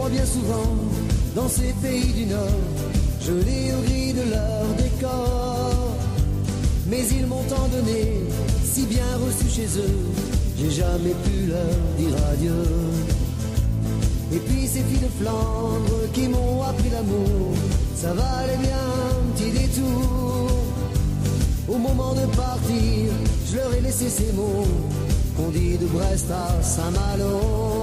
vois bien souvent dans ces pays du Nord, gelés au gris de leur décor. Mais ils m'ont tant donné, si bien reçu chez eux, j'ai jamais pu leur dire adieu. Et puis ces filles de Flandre qui m'ont appris l'amour, ça valait bien un petit détour. Au moment de partir, je leur ai laissé ces mots qu'on dit de Brest à Saint-Malo.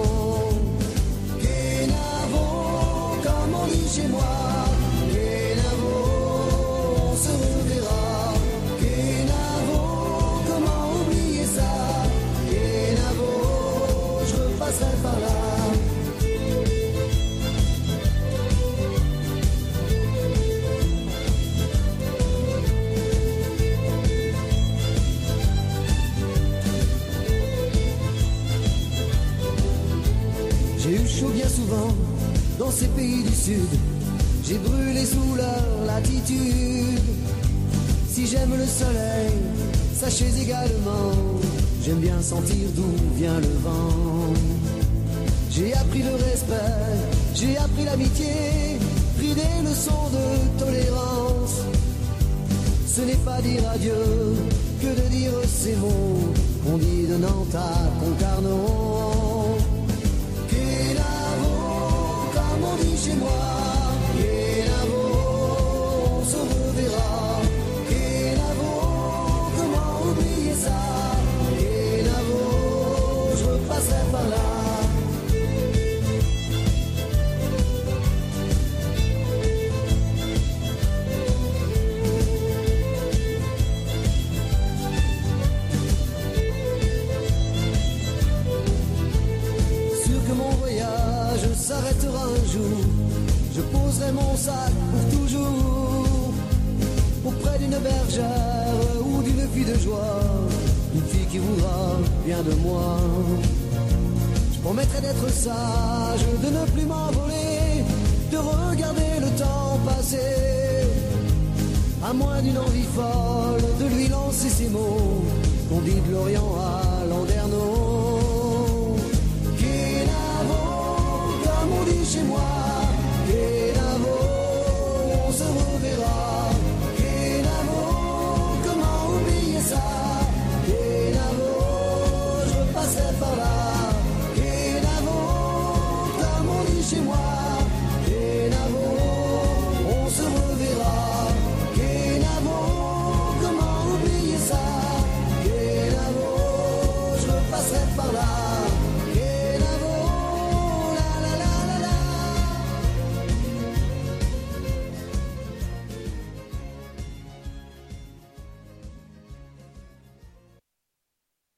Kenavo, comme on dit chez moi, Kenavo, on se reverra. Kenavo, comment oublier ça? Kenavo, je repasserai par là. J'ai eu chaud bien souvent dans ces pays du Sud, j'ai brûlé sous leur latitude. Si j'aime le soleil, sachez également, j'aime bien sentir d'où vient le vent. J'ai appris le respect, j'ai appris l'amitié, pris des leçons de tolérance. Ce n'est pas dire adieu que de dire ces mots qu'on dit de Nantes à Concarneau. Comme on dit chez moi, Kenavo, on se reverra. Kenavo, comment oublier ça? Kenavo, je repasserai par là. S'arrêtera un jour, je poserai mon sac pour toujours auprès d'une bergère ou d'une fille de joie, une fille qui voudra bien de moi. Je promettrai d'être sage, de ne plus m'envoler, de regarder le temps passer, à moins d'une envie folle de lui lancer ces mots qu'on dit de Lorient à Landerneau. On dit chez moi, Kenavo, on se reverra. Kenavo, comment oublier ça? Kenavo, je repasserai par là. Kenavo, comme on dit chez moi.